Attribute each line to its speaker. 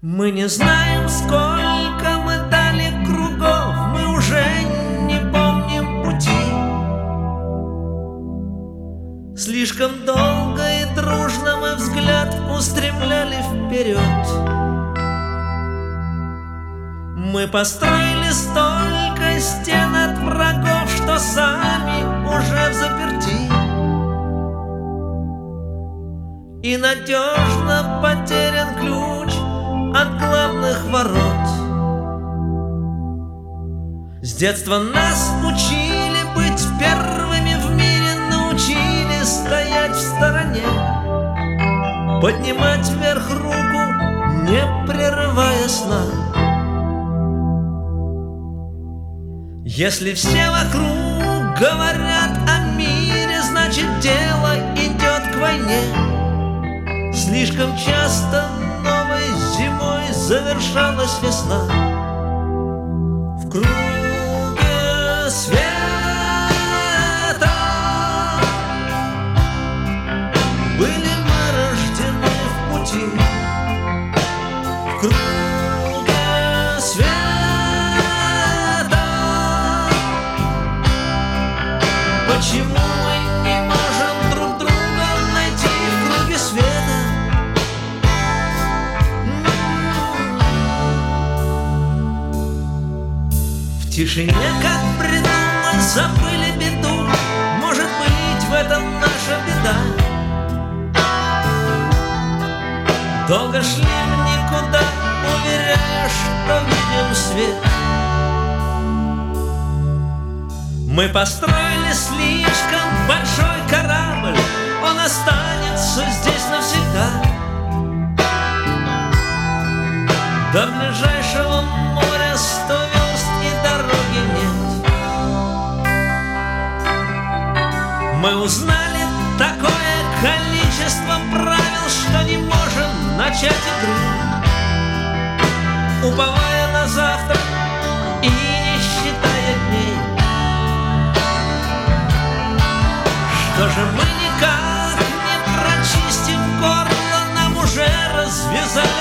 Speaker 1: Мы не знаем, сколько мы дали кругов, мы уже не помним пути. Слишком долго и дружно мы взгляд устремляли вперед. Мы построили столько стен от врагов, что сами уже взаперти. И надежно потерян ключ от главных ворот. С детства нас учили быть первыми в мире, научили стоять в стороне, поднимать вверх руку, не прерывая сна. Если все вокруг говорят о мире, значит дело идет к войне. Слишком часто новой зимой завершалась весна. В круге света были мы рождены в пути. В круге света почему мы не можем друг друга найти в круге света? В тишине, как придумать, забыли беду. Может быть, в этом наша беда. Долго шли в никуда, уверяя, что видим свет. Мы построили слишком большой корабль, он останется здесь навсегда. До ближайшего моря 100 верст и дороги нет. Мы узнали такое количество правил, что не можем начать игру, уповая на завтра и не считая дней. Что же мы никак не прочистим горло, нам уже развязали